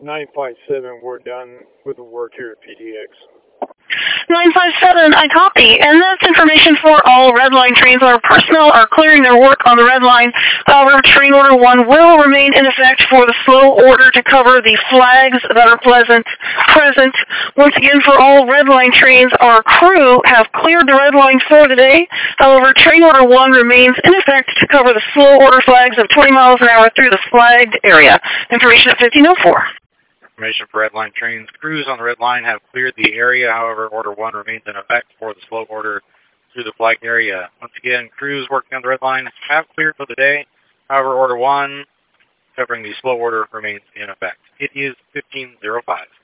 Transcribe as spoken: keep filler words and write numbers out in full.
nine five seven, we're done with the work here at P D X. nine five seven, I copy. And that's information for all Red Line trains. Our personnel are clearing their work on the Red Line. However, Train Order one will remain in effect for the slow order to cover the flags that are pleasant, present. Once again, for all Red Line trains, our crew have cleared the Red Line for the day. However, Train Order one remains in effect to cover the slow order flags of twenty miles an hour through the flagged area. Information at fifteen oh four. Information for Red Line trains. Crews on the Red Line have cleared the area. However, Order one remains in effect for the slow order through the flagged area. Once again, crews working on the Red Line have cleared for the day. However, Order one covering the slow order remains in effect. It is fifteen oh five.